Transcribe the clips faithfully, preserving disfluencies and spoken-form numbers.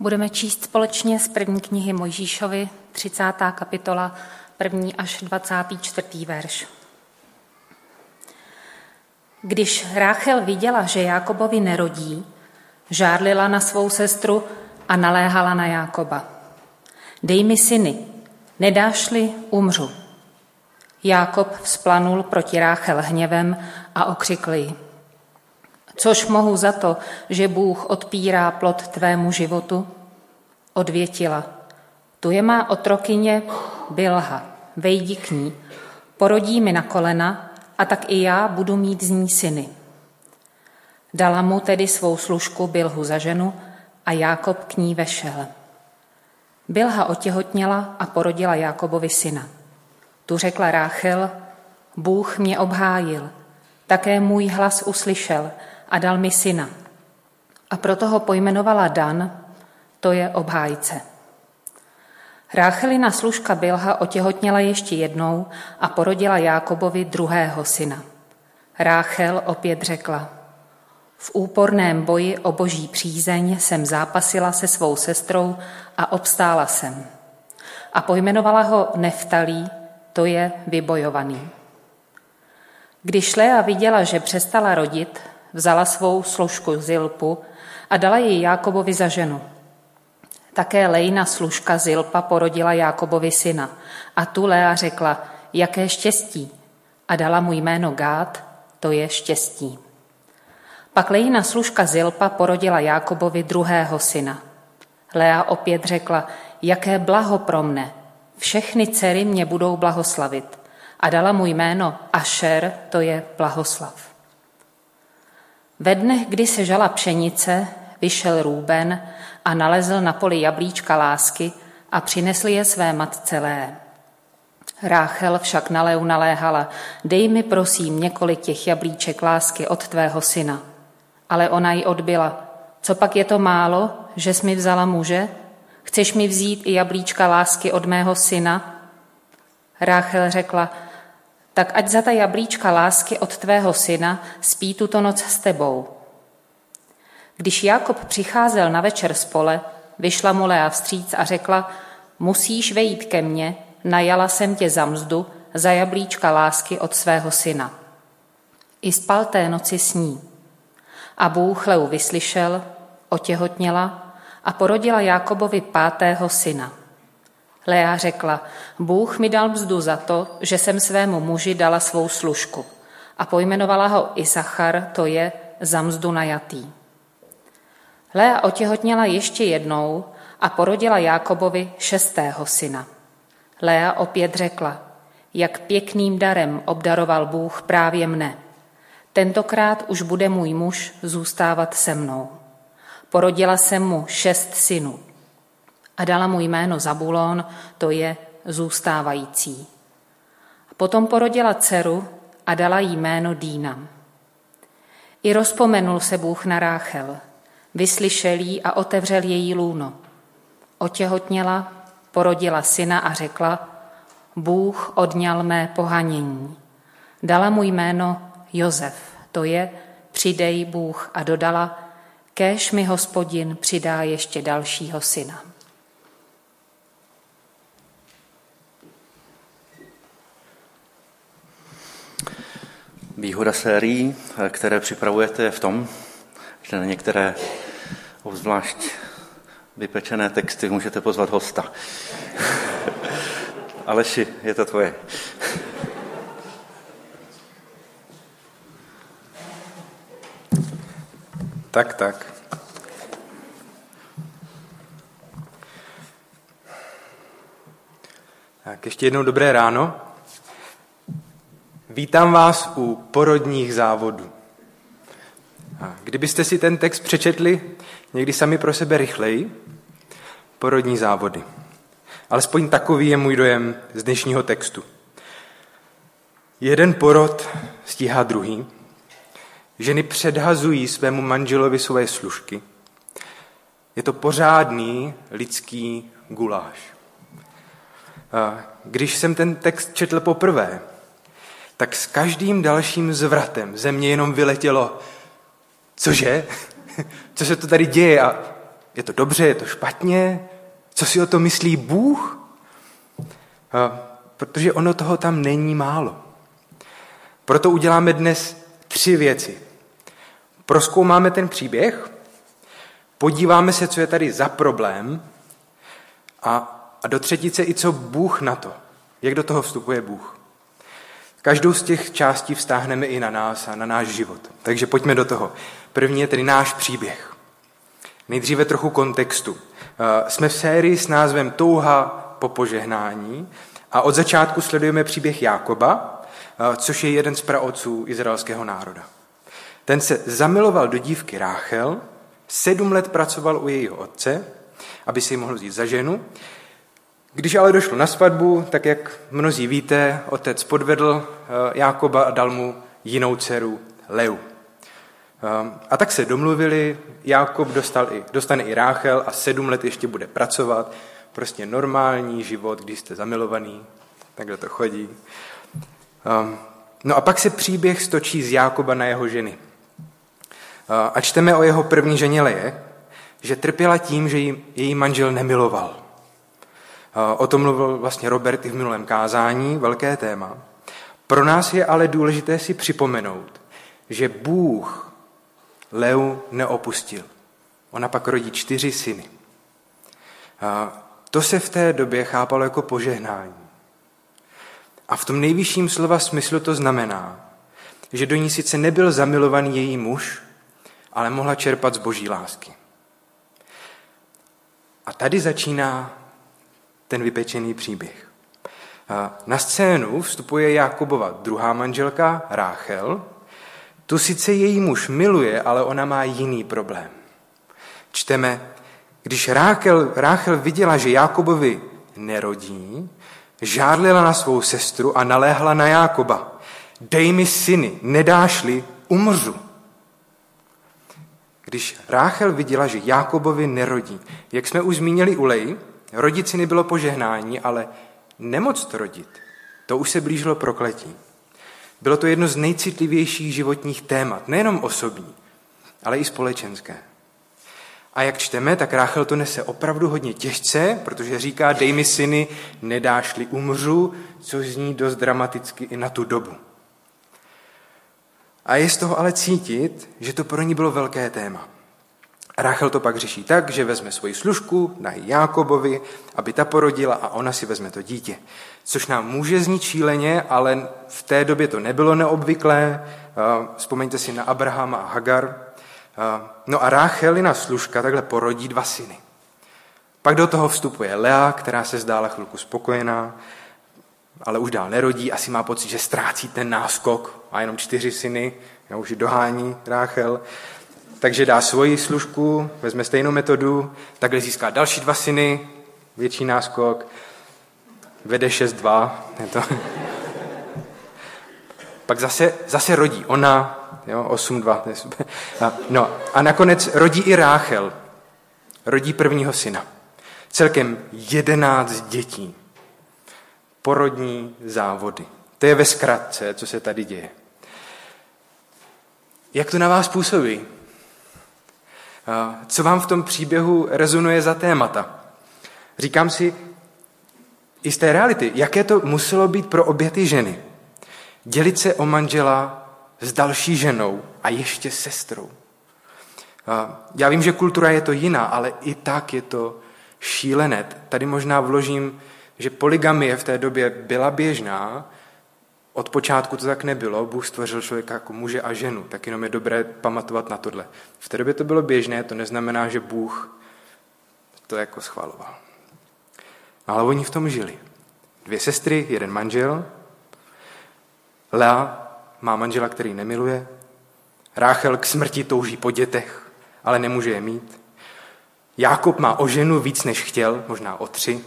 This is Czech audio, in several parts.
Budeme číst společně z první knihy Mojžíšovi, třicátá kapitola, první až dvacátý čtvrtý verš. Když Ráchel viděla, že Jákobovi nerodí, žárlila na svou sestru a naléhala na Jákoba. Dej mi syny, nedáš-li, umřu. Jákob vzplanul proti Ráchel hněvem a okřikl jí. Což mohu za to, že Bůh odpírá plod tvému životu? Odvětila. Tu je má otrokyně Bilha, vejdi k ní, porodí mi na kolena a tak i já budu mít z ní syny. Dala mu tedy svou služku Bilhu za ženu a Jákob k ní vešel. Bilha otěhotněla a porodila Jákobovi syna. Tu řekla Ráchel, Bůh mě obhájil, také můj hlas uslyšel a dal mi syna. A proto ho pojmenovala Dan, to je obhájce. Ráchelina služka Bilha otěhotněla ještě jednou a porodila Jákobovi druhého syna. Ráchel opět řekla, v úporném boji o boží přízeň jsem zápasila se svou sestrou a obstála jsem. A pojmenovala ho Neftalí, to je vybojovaný. Když Lea viděla, že přestala rodit, vzala svou služku Zilpu a dala ji Jákobovi za ženu. Také Lejna služka Zilpa porodila Jákobovi syna a tu Lea řekla, jaké štěstí, a dala mu jméno Gád, to je štěstí. Pak Lejna služka Zilpa porodila Jákobovi druhého syna. Lea opět řekla, jaké blaho pro mne, všechny dcery mě budou blahoslavit, a dala mu jméno Ašer, to je blahoslav. Ve dnech, kdy se žala pšenice, vyšel Rúben a nalezl na poli jablíčka lásky a přinesl je své matce Lé. Ráchel však na Leu naléhala, dej mi prosím několik těch jablíček lásky od tvého syna. Ale ona jí odbyla, co pak je to málo, že jsi mi vzala muže? Chceš mi vzít i jablíčka lásky od mého syna? Ráchel řekla, tak ať za ta jablíčka lásky od tvého syna spí tuto noc s tebou. Když Jákob přicházel na večer z pole, vyšla mu Lea vstříc a řekla, musíš vejít ke mně, najala jsem tě za mzdu, za jablíčka lásky od svého syna. I spal té noci s ní. A Bůh Leu vyslyšel, otěhotněla a porodila Jákobovi pátého syna. Lea řekla, Bůh mi dal mzdu za to, že jsem svému muži dala svou služku a pojmenovala ho Isachar, to je za mzdu najatý. Lea otěhotněla ještě jednou a porodila Jákobovi šestého syna. Lea opět řekla, jak pěkným darem obdaroval Bůh právě mne. Tentokrát už bude můj muž zůstávat se mnou. Porodila jsem mu šest synů a dala mu jméno Zabulón, to je zůstávající. A potom porodila dceru a dala jí jméno Dýna. I rozpomenul se Bůh na Ráchel, vyslyšel jí a otevřel její lůno. Otěhotněla, porodila syna a řekla, Bůh odňal mé pohanění. Dala mu jméno Josef, to je přidej Bůh, a dodala, kéž mi Hospodin přidá ještě dalšího syna. Výhoda sérií, které připravujete, je v tom, že na některé obzvlášť vypečené texty můžete pozvat hosta. Aleši, je to tvoje. Tak, tak. Tak, ještě jednou dobré ráno. Vítám vás u porodních závodů. A kdybyste si ten text přečetli někdy sami pro sebe rychleji, porodní závody. Alespoň takový je můj dojem z dnešního textu. Jeden porod stíhá druhý. Ženy předhazují svému manželovi svoje služky. Je to pořádný lidský guláš. A když jsem ten text četl poprvé, tak s každým dalším zvratem ze mě jenom vyletělo, cože? Co se to tady děje a Je to dobře, je to špatně? Co si o to myslí Bůh? Protože ono toho tam není málo. Proto uděláme dnes tři věci. Prozkoumáme ten příběh, podíváme se, co je tady za problém a, a do třetice i co Bůh na to. Jak do toho vstupuje Bůh. Každou z těch částí vztáhneme i na nás a na náš život. Takže pojďme do toho. První je tedy náš příběh. Nejdříve trochu kontextu. Jsme v sérii s názvem Touha po požehnání a od začátku sledujeme příběh Jákoba, což je jeden z praotců izraelského národa. Ten se zamiloval do dívky Ráchel, sedm let pracoval u jejího otce, aby si ji mohl vzít za ženu. Když ale došlo na svatbu, tak jak mnozí víte, otec podvedl Jákoba a dal mu jinou dceru Leu. A tak se domluvili, Jákob dostal i, dostane i Ráchel a sedm let ještě bude pracovat. Prostě normální život, když jste zamilovaný, takhle to chodí. No a pak se příběh stočí z Jákoba na jeho ženy. A čteme o jeho první ženě Leje, že trpěla tím, že ji její manžel nemiloval. O tom mluvil vlastně Robert i v minulém kázání, velké téma. Pro nás je ale důležité si připomenout, že Bůh Leu neopustil. Ona pak rodí čtyři syny. To se v té době chápalo jako požehnání. A v tom nejvyšším slova smyslu to znamená, že do ní sice nebyl zamilovaný její muž, ale mohla čerpat z boží lásky. A tady začíná ten vypečený příběh. Na scénu vstupuje Jákobova druhá manželka Ráchel. Tu sice její muž miluje, ale ona má jiný problém. Čteme, když Ráchel, Ráchel viděla, že Jákobovi nerodí, žárlila na svou sestru a naléhla na Jákoba. Dej mi syny, nedáš-li, umřu. Když Ráchel viděla, že Jákobovi nerodí, jak jsme už zmínili u Leji, rodit syny bylo požehnání, ale nemoc to rodit, to už se blížilo prokletí. Bylo to jedno z nejcitlivějších životních témat, nejenom osobní, ale i společenské. A jak čteme, tak Ráchel to nese opravdu hodně těžce, protože říká, dej mi syny, nedáš-li, umřu, což zní dost dramaticky i na tu dobu. A je z toho ale cítit, že to pro ní bylo velké téma. Ráchel to pak řeší tak, že vezme svoji služku, dá ji Jákobovi, aby ta porodila a ona si vezme to dítě. Což nám může znít šíleně, ale v té době to nebylo neobvyklé. Vzpomeňte si na Abrahama a Hagar. No a Ráchelina služka takhle porodí dva syny. Pak do toho vstupuje Lea, která se zdála chvilku spokojená, ale už dál nerodí, asi má pocit, že ztrácí ten náskok. Má jenom čtyři syny, já už ji dohání Ráchel. Takže dá svoji služku, vezme stejnou metodu, takhle získá další dva syny, větší náskok, vede šest dva. To... Pak zase, zase rodí ona, jo, osm dva. A, no, a nakonec rodí i Ráchel, rodí prvního syna. Celkem jedenáct dětí. Porodní závody. To je ve zkratce, co se tady děje. Jak to na vás působí? Co vám v tom příběhu rezonuje za témata? Říkám si, i z té reality, jaké to muselo být pro obě ty ženy. Dělit se o manžela s další ženou a ještě sestrou. Já vím, že kultura je to jiná, ale i tak je to šílené. Tady možná vložím, že polygamie v té době byla běžná, od počátku to tak nebylo, Bůh stvořil člověka jako muže a ženu, tak jenom je dobré pamatovat na tohle. V té době to bylo běžné, to neznamená, že Bůh to jako schvaloval. Ale oni v tom žili. Dvě sestry, jeden manžel. Lea má manžela, který nemiluje. Ráchel k smrti touží po dětech, ale nemůže je mít. Jákob má o ženu víc, než chtěl, možná o tři.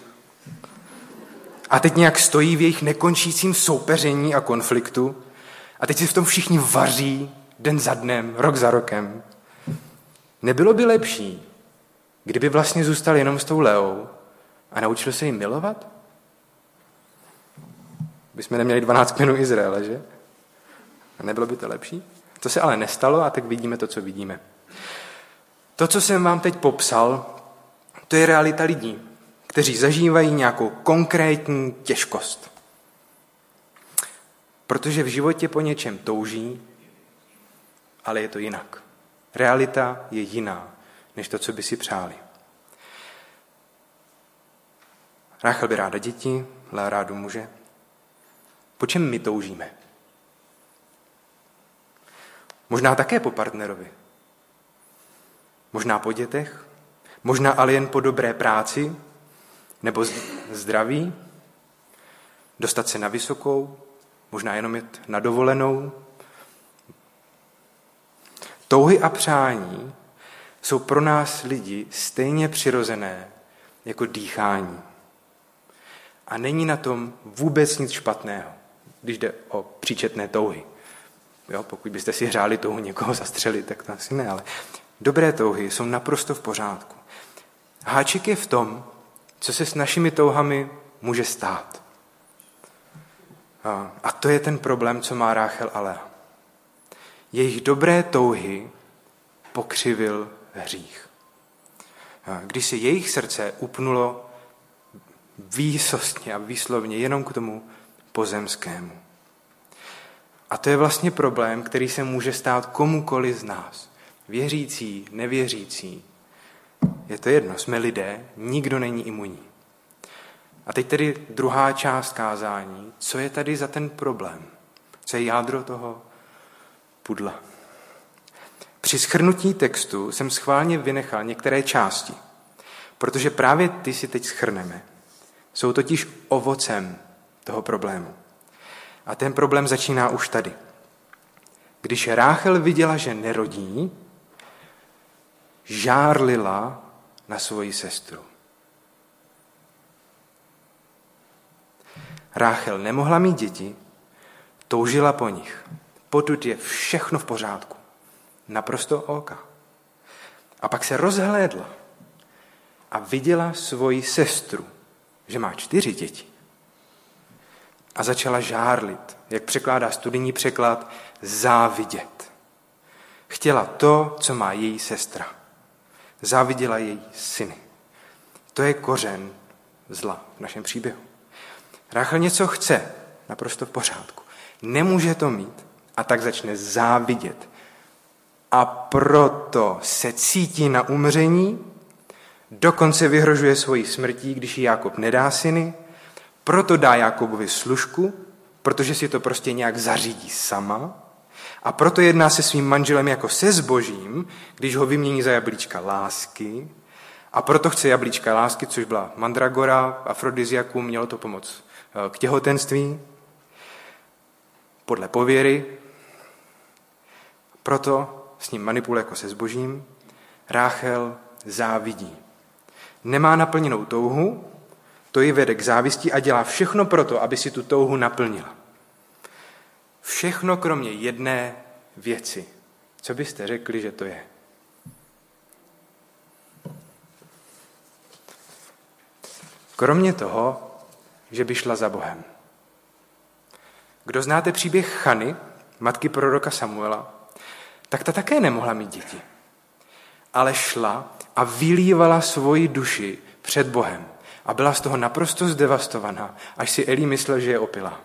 A teď nějak stojí v jejich nekončícím soupeření a konfliktu. A teď si v tom všichni vaří den za dnem, rok za rokem. Nebylo by lepší, kdyby vlastně zůstal jenom s tou Leou a naučil se jí milovat? Bychom neměli dvanáct kmenů Izraele, že? A nebylo by to lepší? To se ale nestalo a tak vidíme to, co vidíme. To, co jsem vám teď popsal, To je realita lidí, kteří zažívají nějakou konkrétní těžkost. Protože v životě po něčem touží, ale je to jinak. Realita je jiná, než to, co by si přáli. Ráchel by ráda děti, Lea rádu muže. Po čem my toužíme? Možná také po partnerovi. Možná po dětech. Možná ale jen po dobré práci nebo zdraví. Dostat se na vysokou. Možná jenom jít na dovolenou. Touhy a přání jsou pro nás lidi stejně přirozené jako dýchání. A není na tom vůbec nic špatného, když jde o příčetné touhy. Jo, pokud byste si hřáli touhu někoho zastřelit, tak to asi ne, ale dobré touhy jsou naprosto v pořádku. Háček je v tom, co se s našimi touhami může stát. A, a to je ten problém, co má Ráchel a Lea. Jejich dobré touhy pokřivil hřích. A když se jejich srdce upnulo výsostně a výslovně jenom k tomu pozemskému. A to je vlastně problém, který se může stát komukoli z nás. Věřící, nevěřící. Je to jedno, jsme lidé, nikdo není imunní. A teď tedy druhá část kázání. Co je tady za ten problém? Co je jádro toho pudla? Při shrnutí textu jsem schválně vynechal některé části, protože právě ty si teď shrneme. Jsou totiž ovocem toho problému. A ten problém začíná už tady. Když Ráchel viděla, že nerodí, žárlila na svoji sestru. Ráchel nemohla mít děti, toužila po nich. Potud je všechno v pořádku. Naprosto oka. A pak se rozhlédla a viděla svoji sestru, že má čtyři děti. A začala žárlit, jak překládá studijní překlad, závidět. Chtěla to, co má její sestra. Záviděla její syny. To je kořen zla v našem příběhu. Ráchel něco chce, naprosto v pořádku. Nemůže to mít a tak začne závidět. A proto se cítí na umření, dokonce vyhrožuje svojí smrtí, když jí Jákob nedá syny, proto dá Jákobovi služku, protože si to prostě nějak zařídí sama, a proto jedná se svým manželem jako se zbožím, když ho vymění za jablíčka lásky, a proto chce jablíčka lásky, což byla mandragora, afrodiziakum, mělo to pomoct k těhotenství, podle pověry, proto s ním manipuluje jako se zbožím. Ráchel závidí. Nemá naplněnou touhu, to ji vede k závisti a dělá všechno proto, aby si tu touhu naplnila. Všechno kromě jedné věci. Co byste řekli, že to je? Kromě toho, že by šla za Bohem. Kdo znáte příběh Chany, matky proroka Samuela, tak ta také nemohla mít děti. Ale šla a vylívala svoji duši před Bohem. A byla z toho naprosto zdevastovaná, až si Eli myslel, že je opila.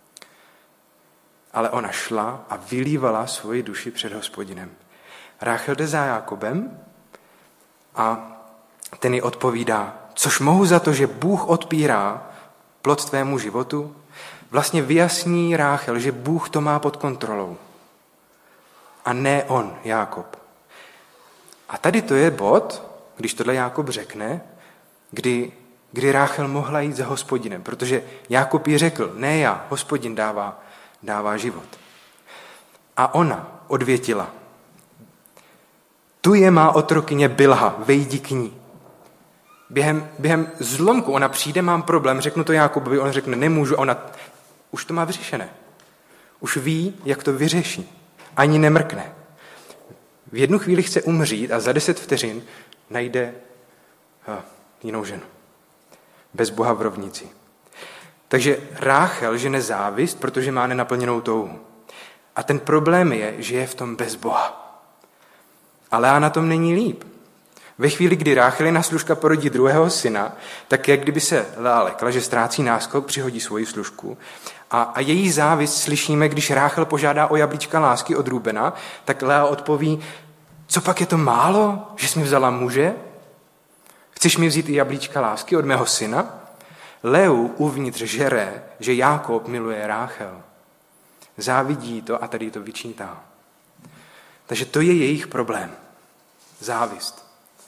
Ale ona šla a vylívala svoji duši před Hospodinem. Ráchel jde za Jákobem a ten jí odpovídá, což mohu za to, že Bůh odpírá plod tvému životu, vlastně vyjasní Ráchel, že Bůh to má pod kontrolou. A ne on, Jákob. A tady to je bod, když tohle Jákob řekne, kdy, kdy Ráchel mohla jít za Hospodinem, protože Jákob jí řekl, ne já, Hospodin dává, dává život. A ona odvětila, tu je má otrokyně Bilha, vejdi k ní. Během, během zlomku ona přijde, mám problém, řeknu to Jákobovi, on řekne, nemůžu, a ona už to má vyřešené. Už ví, jak to vyřeší. Ani nemrkne. V jednu chvíli chce umřít a za deset vteřin najde ha, jinou ženu. Bez Boha v rovnici. Takže Ráchel žene závist, protože má nenaplněnou touhu. A ten problém je, že je v tom bez Boha. Ale Lea na tom není líp. Ve chvíli, kdy Ráchelina služka porodí druhého syna, tak jak kdyby se Lea lekla, že ztrácí náskok, přihodí svoji služku. A, a její závist slyšíme, když Ráchel požádá o jablíčka lásky od Rubena, tak Lea odpoví, co pak je to málo, že jsi mi vzala muže? Chceš mi vzít i jablíčka lásky od mého syna? Leu uvnitř žere, že Jákob miluje Ráchel. Závidí to a tady to vyčítá. Takže to je jejich problém. Závist.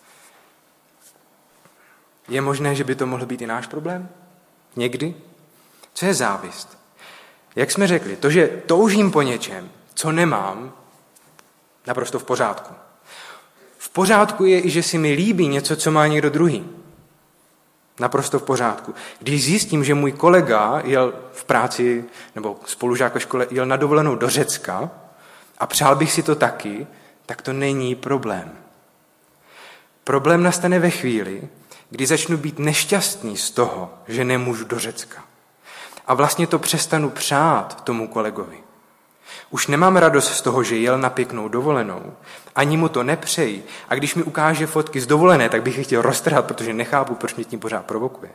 Je možné, že by to mohl být i náš problém? Někdy? Co je závist? Jak jsme řekli, to, že toužím po něčem, co nemám, naprosto v pořádku. V pořádku je i, že si mi líbí něco, co má někdo druhý. Naprosto v pořádku. Když zjistím, že můj kolega jel v práci nebo spolužák ve škole jel na dovolenou do Řecka a přál bych si to taky, tak to není problém. Problém nastane ve chvíli, kdy začnu být nešťastný z toho, že nemůžu do Řecka. A vlastně to přestanu přát tomu kolegovi. Už nemám radost z toho, že jel na pěknou dovolenou, ani mu to nepřeji. A když mi ukáže fotky z dovolené, tak bych je chtěl roztrhat, protože nechápu, proč mě tím pořád provokuje.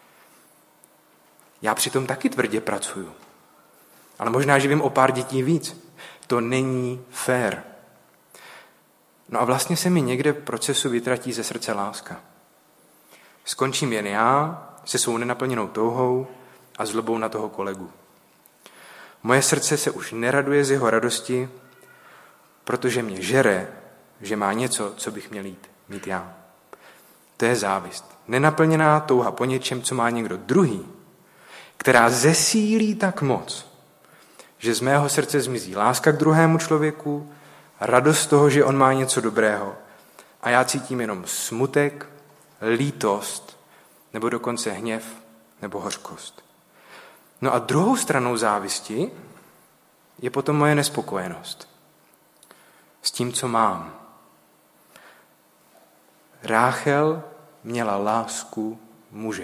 Já přitom taky tvrdě pracuju. Ale možná, že vím o pár dětí víc. To není fér. No a vlastně se mi někde v procesu vytratí ze srdce láska. Skončím jen já se svou nenaplněnou touhou a zlobou na toho kolegu. Moje srdce se už neraduje z jeho radosti, protože mě žere, že má něco, co bych měl jít, mít já. To je závist. Nenaplněná touha po něčem, co má někdo druhý, která zesílí tak moc, že z mého srdce zmizí láska k druhému člověku, radost toho, že on má něco dobrého a já cítím jenom smutek, lítost nebo dokonce hněv nebo hořkost. No a druhou stranou závisti je potom moje nespokojenost s tím, co mám. Ráchel měla lásku muže.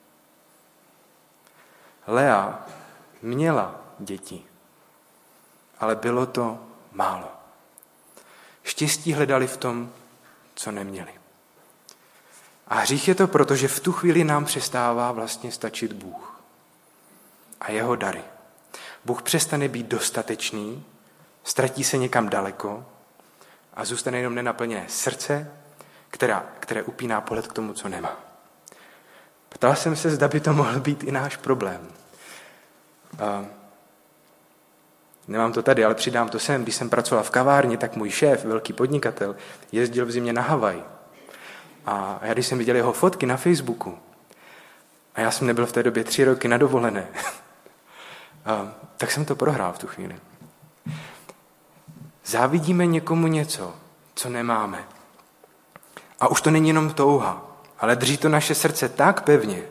Lea měla děti, ale bylo to málo. Štěstí hledali v tom, co neměli. A hřích je to proto, že v tu chvíli nám přestává vlastně stačit Bůh a jeho dary. Bůh přestane být dostatečný, ztratí se někam daleko a zůstane jenom nenaplněné srdce, která, které upíná pohled k tomu, co nemá. Ptal jsem se, zda by to mohl být i náš problém. A nemám to tady, ale přidám to sem. Když jsem pracoval v kavárně, tak můj šéf, velký podnikatel, jezdil v zimě na Havaj. A já když jsem viděl jeho fotky na Facebooku, a já jsem nebyl v té době tři roky na dovolené, a, tak jsem to prohrál v tu chvíli. Závidíme někomu něco, co nemáme. A už to není jenom touha, ale drží to naše srdce tak pevně.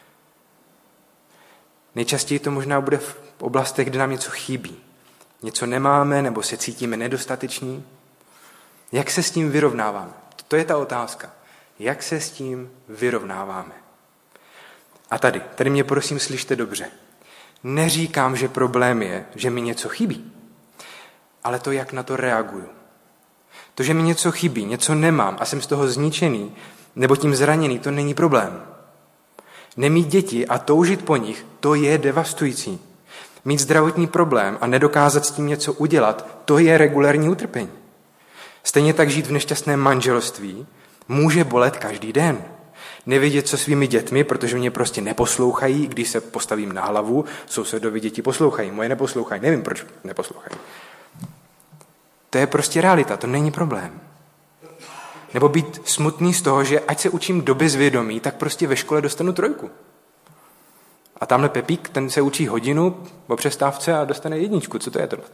Nejčastěji to možná bude v oblastech, kde nám něco chybí. Něco nemáme, nebo se cítíme nedostateční. Jak se s tím vyrovnáváme? To je ta otázka. Jak se s tím vyrovnáváme? A tady, tady mě prosím slyšte dobře. Neříkám, že problém je, že mi něco chybí, ale to, jak na to reaguju. To, že mi něco chybí, něco nemám a jsem z toho zničený nebo tím zraněný, to není problém. Nemít děti a toužit po nich, to je devastující. Mít zdravotní problém a nedokázat s tím něco udělat, to je regulérní utrpení. Stejně tak žít v nešťastném manželství může bolet každý den. Nevědět, co svými dětmi, protože mě prostě neposlouchají, když se postavím na hlavu, sousedovi děti poslouchají, moje neposlouchají, nevím, proč neposlouchají. To je prostě realita, to není problém. Nebo být smutný z toho, že ať se učím do bezvědomí, tak prostě ve škole dostanu trojku. A tamhle Pepík, ten se učí hodinu po přestávce a dostane jedničku. Co to je tohleto?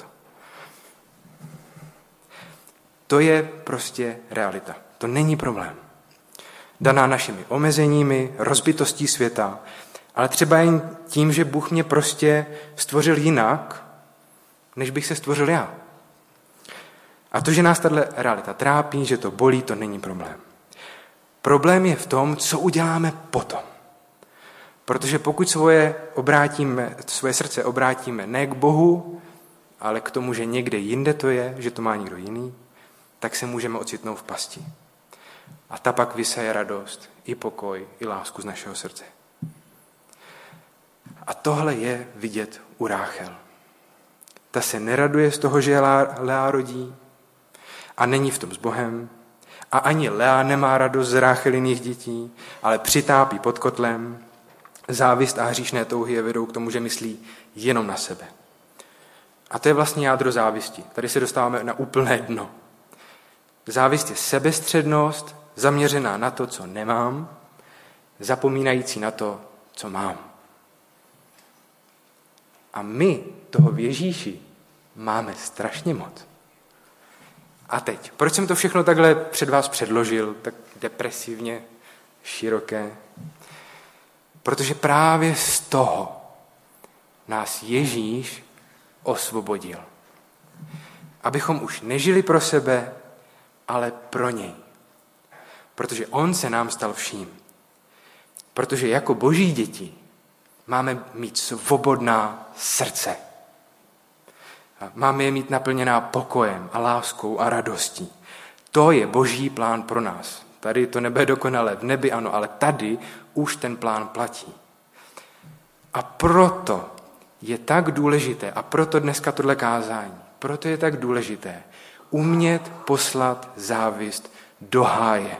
To je prostě realita. To není problém. Daná našimi omezeními, rozbitostí světa, ale třeba jen tím, že Bůh mě prostě stvořil jinak, než bych se stvořil já. A to, že nás tato realita trápí, že to bolí, to není problém. Problém je v tom, co uděláme potom. Protože pokud svoje, obrátíme, svoje srdce obrátíme ne k Bohu, ale k tomu, že někde jinde to je, že to má někdo jiný, tak se můžeme ocitnout v pasti. A ta pak vyseje radost, i pokoj, i lásku z našeho srdce. A tohle je vidět u Ráchel. Ta se neraduje z toho, že Lea rodí a není v tom s Bohem. A ani Lea nemá radost z Rácheliných dětí, ale přitápí pod kotlem. Závist a hříšné touhy je vedou k tomu, že myslí jenom na sebe. A to je vlastně jádro závisti. Tady se dostáváme na úplné dno. Závist je sebestřednost, zaměřená na to, co nemám, zapomínající na to, co mám. A my toho v Ježíši máme strašně moc. A teď, proč jsem to všechno takhle před vás předložil, tak depresivně, široké? Protože právě z toho nás Ježíš osvobodil. Abychom už nežili pro sebe, ale pro něj. Protože on se nám stal vším. Protože jako boží děti máme mít svobodná srdce. Máme je mít naplněná pokojem a láskou a radostí. To je boží plán pro nás. Tady to nebe dokonale, v nebi ano, ale tady už ten plán platí. A proto je tak důležité, a proto dneska tohle kázání, proto je tak důležité umět poslat závist do háje.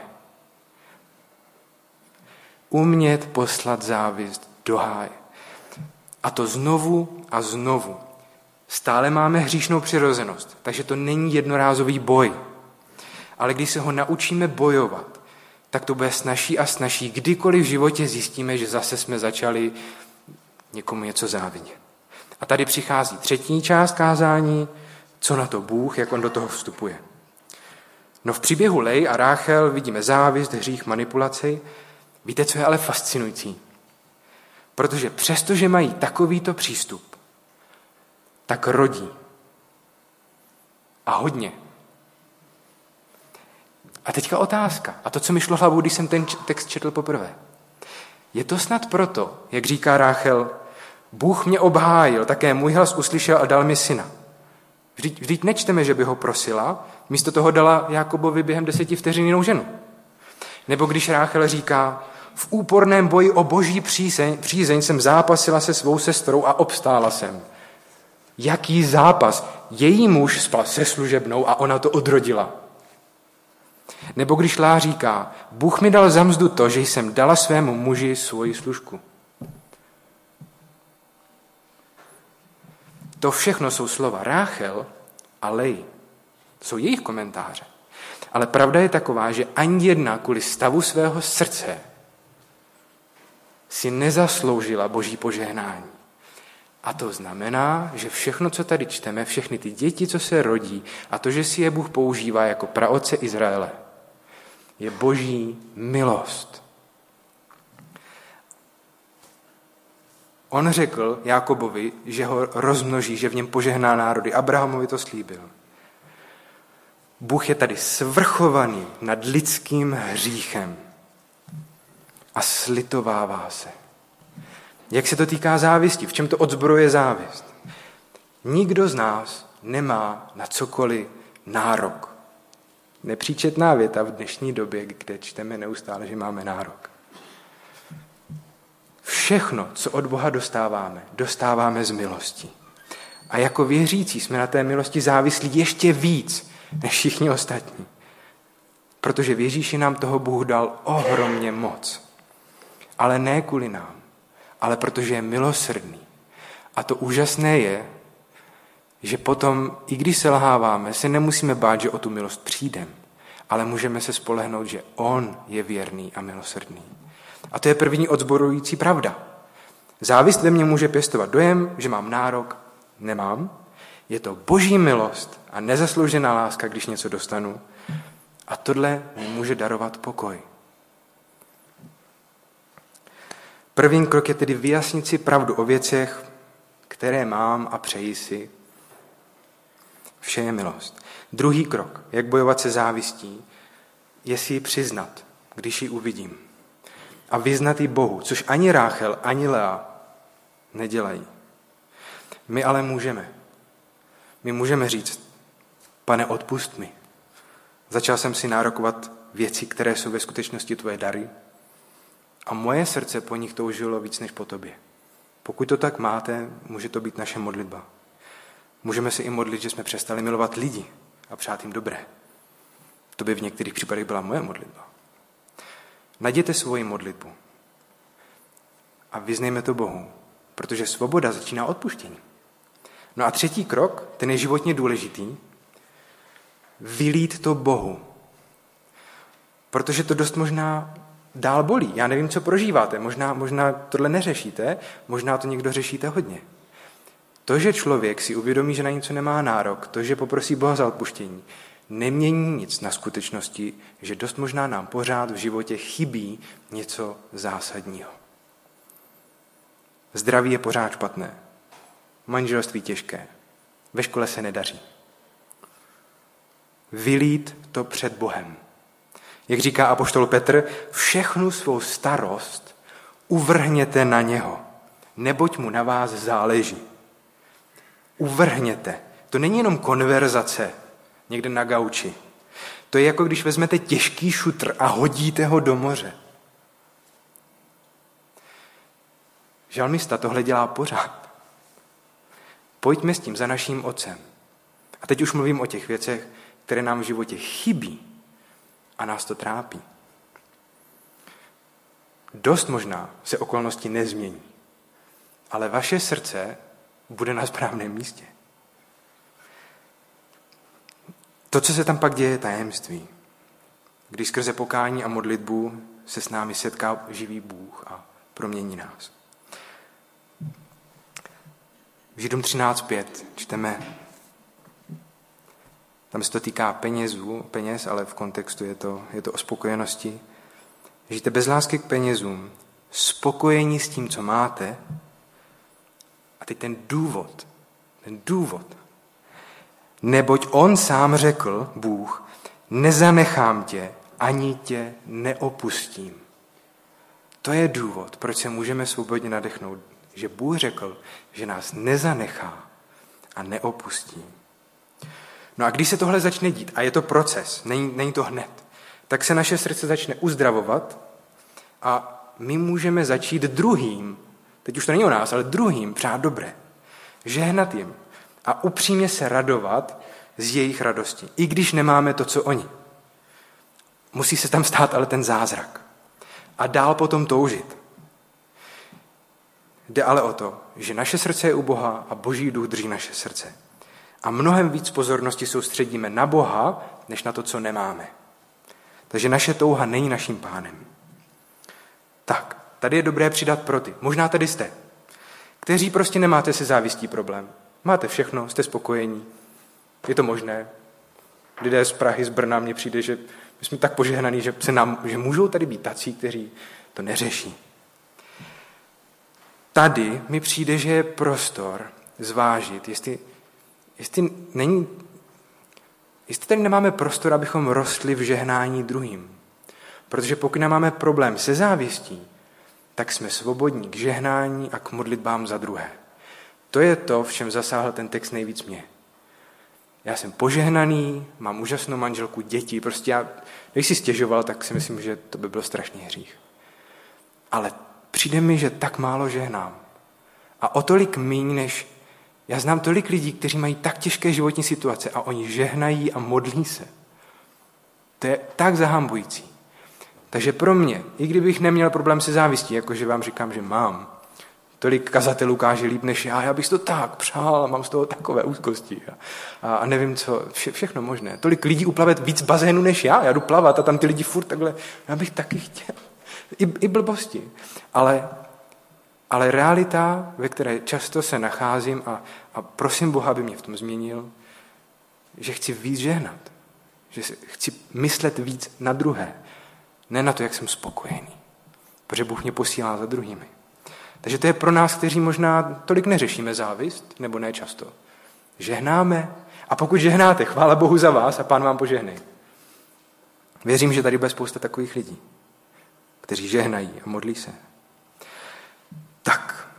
Umět poslat závist do háje. A to znovu a znovu. Stále máme hříšnou přirozenost, takže to není jednorázový boj. Ale když se ho naučíme bojovat, tak to bude snazší a snazší. Kdykoliv v životě zjistíme, že zase jsme začali někomu něco závidět. A tady přichází třetí část kázání, co na to Bůh, jak on do toho vstupuje. No v příběhu Lej a Ráchel vidíme závist, hřích, manipulaci. Víte, co je ale fascinující? Protože přestože mají takovýto přístup, tak rodí. A hodně. A teďka otázka. A to, co mi šlo hlavou, když jsem ten text četl poprvé. Je to snad proto, jak říká Ráchel, Bůh mě obhájil, také můj hlas uslyšel a dal mi syna. Vždyť, vždyť nečteme, že by ho prosila, místo toho dala Jákobovi během deseti vteřin jinou ženu. Nebo když Ráchel říká, v úporném boji o boží přízeň, přízeň jsem zápasila se svou sestrou a obstála jsem. Jaký zápas? Její muž spal se služebnou a ona to odrodila. Nebo když Lea říká, Bůh mi dal za mzdu to, že jsem dala svému muži svoji služku. To všechno jsou slova Ráchel a Lej. Jsou jejich komentáře. Ale pravda je taková, že ani jedna kvůli stavu svého srdce si nezasloužila boží požehnání. A to znamená, že všechno, co tady čteme, všechny ty děti, co se rodí, a to, že si je Bůh používá jako praotce Izraele, je boží milost. On řekl Jákobovi, že ho rozmnoží, že v něm požehná národy. Abrahamovi to slíbil. Bůh je tady svrchovaný nad lidským hříchem a slitovává se. Jak se to týká závisti? V čem to odzbrojuje závist? Nikdo z nás nemá na cokoliv nárok. Nepříčetná věta v dnešní době, kde čteme neustále, že máme nárok. Všechno, co od Boha dostáváme, dostáváme z milosti. A jako věřící jsme na té milosti závislí ještě víc než všichni ostatní. Protože v Ježíši nám toho Bůh dal ohromně moc. Ale ne kvůli nám, ale protože je milosrdný. A to úžasné je, že potom, i když selháváme, se nemusíme bát, že o tu milost přijdeme, ale můžeme se spolehnout, že on je věrný a milosrdný. A to je první odzborující pravda. Závist ve mně může pěstovat dojem, že mám nárok, nemám. Je to boží milost a nezasloužená láska, když něco dostanu. A tohle mi může darovat pokoj. První krok je tedy vyjasnit si pravdu o věcech, které mám a přeji si. Vše je milost. Druhý krok, jak bojovat se závistí, je si ji přiznat, když ji uvidím. A vyznat ji Bohu, což ani Ráchel, ani Lea nedělají. My ale můžeme. My můžeme říct, Pane, odpusť mi. Začal jsem si nárokovat věci, které jsou ve skutečnosti tvoje dary. A moje srdce po nich toužilo víc než po tobě. Pokud to tak máte, může to být naše modlitba. Můžeme se i modlit, že jsme přestali milovat lidi a přát jim dobré. To by v některých případech byla moje modlitba. Najděte svoji modlitbu a vyznejme to Bohu, protože svoboda začíná odpuštěním. No a třetí krok, ten je životně důležitý, vylít to Bohu. Protože to dost možná dál bolí. Já nevím, co prožíváte. Možná, možná tohle neřešíte, možná to někdo řešíte hodně. To, že člověk si uvědomí, že na něco nemá nárok, to, že poprosí Boha za odpuštění, nemění nic na skutečnosti, že dost možná nám pořád v životě chybí něco zásadního. Zdraví je pořád špatné. Manželství těžké. Ve škole se nedaří. Vylít to před Bohem. Jak říká apoštol Petr, všechnu svou starost uvrhněte na něho, neboť mu na vás záleží. Uvrhněte. To není jenom konverzace někde na gauči. To je jako když vezmete těžký šutr a hodíte ho do moře. Žalmista tohle dělá pořád. Pojďme s tím za naším otcem. A teď už mluvím o těch věcech, které nám v životě chybí a nás to trápí. Dost možná se okolnosti nezmění, ale vaše srdce bude na správném místě. To, co se tam pak děje, je tajemství. Když skrze pokání a modlitbu se s námi setká živý Bůh a promění nás. V Židům třináct pět čteme, tam se to týká penězů, peněz, ale v kontextu je to, je to o spokojenosti. Žijte bez lásky k penězům, spokojení s tím, co máte. A teď ten důvod, ten důvod. Neboť on sám řekl, Bůh, nezanechám tě, ani tě neopustím. To je důvod, proč se můžeme svobodně nadechnout, že Bůh řekl, že nás nezanechá a neopustí. No a když se tohle začne dít, a je to proces, není, není to hned, tak se naše srdce začne uzdravovat a my můžeme začít druhým, teď už to není o nás, ale druhým přát dobré, žehnat jim a upřímně se radovat z jejich radosti, i když nemáme to, co oni. Musí se tam stát ale ten zázrak a dál potom toužit. Jde ale o to, že naše srdce je u Boha a Boží duch drží naše srdce. A mnohem víc pozornosti soustředíme na Boha, než na to, co nemáme. Takže naše touha není naším pánem. Tak, tady je dobré přidat pro ty. Možná tady jste, kteří prostě nemáte se závistí problém. Máte všechno, jste spokojení. Je to možné. Lidé z Prahy, z Brna, mně přijde, že my jsme tak požehnaní, že, se nám, že můžou tady být tací, kteří to neřeší. Tady mi přijde, že je prostor zvážit, jestli, jestli, není, jestli tady nemáme prostor, abychom rostli v žehnání druhým. Protože pokud nemáme problém se závistí, tak jsme svobodní k žehnání a k modlitbám za druhé. To je to, v čem zasáhl ten text nejvíc mě. Já jsem požehnaný, mám úžasnou manželku, děti, prostě já, když si stěžoval, tak si myslím, že to by byl strašný hřích. Ale přijde mi, že tak málo žehnám. A o tolik míň, než já znám tolik lidí, kteří mají tak těžké životní situace a oni žehnají a modlí se. To je tak zahambující. Takže pro mě, i kdybych neměl problém se závistí, jakože vám říkám, že mám, tolik kazatelů káže líp než já, já bych to tak přál a mám z toho takové úzkosti a, a nevím co, vše, všechno možné. Tolik lidí uplavet víc bazénu než já, já jdu plavat a tam ty lidi furt takhle, já bych taky chtěl. I, i blbosti. Ale, ale realita, ve které často se nacházím a, a prosím Boha, aby mě v tom změnil, že chci víc žehnat. Že chci myslet víc na druhé. Ne na to, jak jsem spokojený. Protože Bůh mě posílá za druhými. Takže to je pro nás, kteří možná tolik neřešíme závist, nebo ne často. Žehnáme. A pokud žehnáte, chvála Bohu za vás a Pán vám požehnej. Věřím, že tady bude spousta takových lidí, kteří žehnají a modlí se. Tak.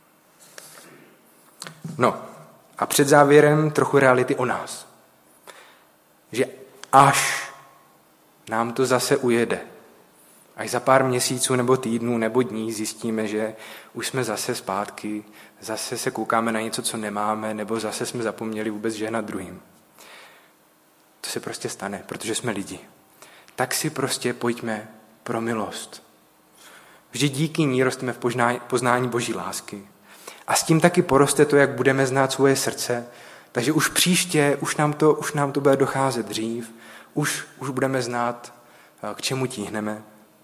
No, a před závěrem trochu reality o nás. Že až nám to zase ujede. Až za pár měsíců nebo týdnů nebo dní zjistíme, že už jsme zase zpátky, zase se koukáme na něco, co nemáme, nebo zase jsme zapomněli vůbec žehnat druhým. To se prostě stane, protože jsme lidi. Tak si prostě pojďme pro milost. Vždyť díky ní rosteme v poznání Boží lásky. A s tím taky poroste to, jak budeme znát svoje srdce, takže už příště, už nám to, už nám to bude docházet dřív, už, už budeme znát, k čemu tíhneme.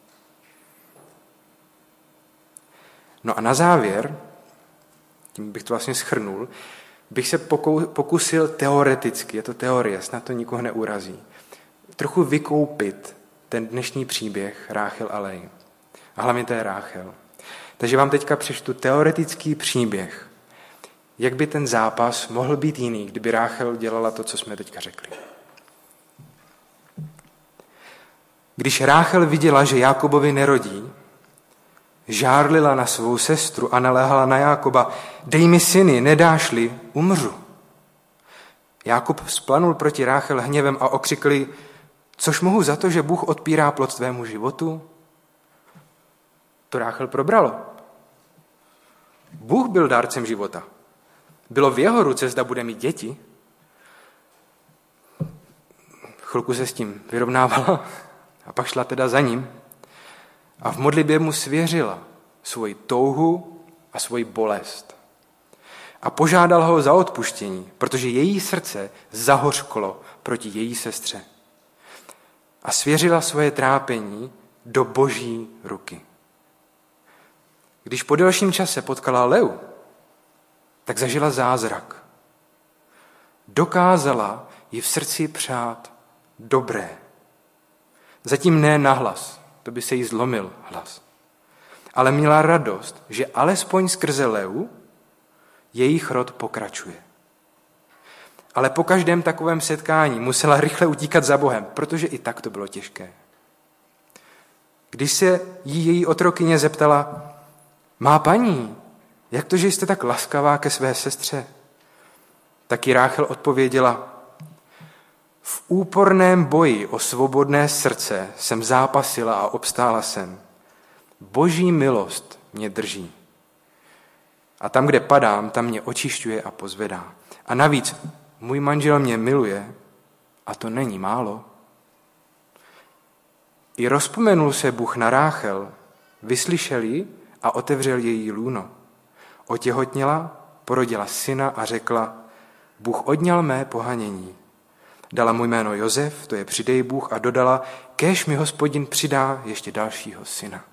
No a na závěr, tím bych to vlastně shrnul, bych se pokusil teoreticky, je to teorie, snad to nikoho neurazí, trochu vykoupit ten dnešní příběh Ráchel a Leji. A hlavně to je Ráchel. Takže vám teďka přečtu teoretický příběh, jak by ten zápas mohl být jiný, kdyby Ráchel dělala to, co jsme teďka řekli. Když Ráchel viděla, že Jákobovi nerodí, žárlila na svou sestru a naléhala na Jákoba: dej mi syny, nedáš-li, umřu. Jákob splanul proti Ráchel hněvem a okřikl jí: což mohu za to, že Bůh odpírá plod tvému životu? To Ráchel probralo. Bůh byl dárcem života. Bylo v jeho ruce, zda bude mít děti. Chvilku se s tím vyrovnávala a pak šla teda za ním a v modlitbě mu svěřila svoji touhu a svoji bolest. A požádala ho za odpuštění, protože její srdce zahořklo proti její sestře. A svěřila svoje trápení do Boží ruky. Když po delším čase potkala Leu, tak zažila zázrak. Dokázala ji v srdci přát dobré. Zatím ne nahlas, to by se jí zlomil hlas. Ale měla radost, že alespoň skrze Leu jejich rod pokračuje. Ale po každém takovém setkání musela rychle utíkat za Bohem, protože i tak to bylo těžké. Když se jí její otrokyně zeptala: má paní, jak to, že jste tak laskavá ke své sestře? Tak jí Ráchel odpověděla: v úporném boji o svobodné srdce jsem zápasila a obstála jsem. Boží milost mě drží. A tam, kde padám, tam mě očišťuje a pozvedá. A navíc můj manžel mě miluje a to není málo. I rozpomenul se Bůh na Ráchel, vyslyšel ji a otevřel její lůno. Otěhotněla, porodila syna a řekla: Bůh odňal mé pohanění. Dala mu jméno Josef, to je přidej Bůh, a dodala: kéž mi Hospodin přidá ještě dalšího syna.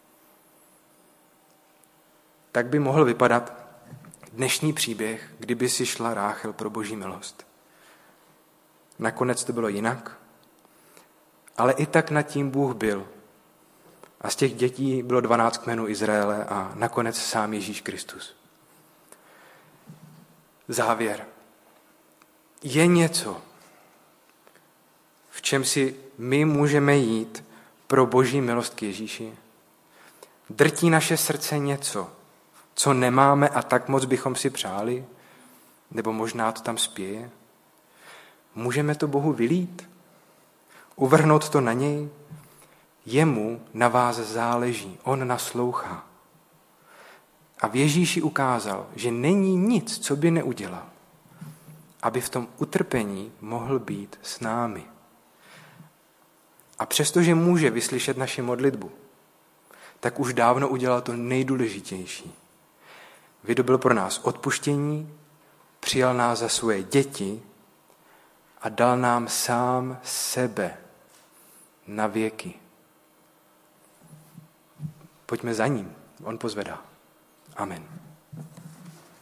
Tak by mohl vypadat dnešní příběh, kdyby si šla Ráchel pro Boží milost. Nakonec to bylo jinak, ale i tak nad tím Bůh byl. A z těch dětí bylo dvanáct kmenů Izraele a nakonec sám Ježíš Kristus. Závěr. Je něco, v čem si my můžeme jít pro Boží milost k Ježíši? Drtí naše srdce něco, co nemáme a tak moc bychom si přáli? Nebo možná to tam spěje? Můžeme to Bohu vylít? Uvrhnout to na něj? Jemu na vás záleží, on naslouchá. A v Ježíši ukázal, že není nic, co by neudělal, aby v tom utrpení mohl být s námi. A přestože může vyslyšet naši modlitbu, tak už dávno udělal to nejdůležitější. Vydobyl pro nás odpuštění, přijal nás za svoje děti a dal nám sám sebe na věky. Pojďme za ním, on pozvedá. Amen.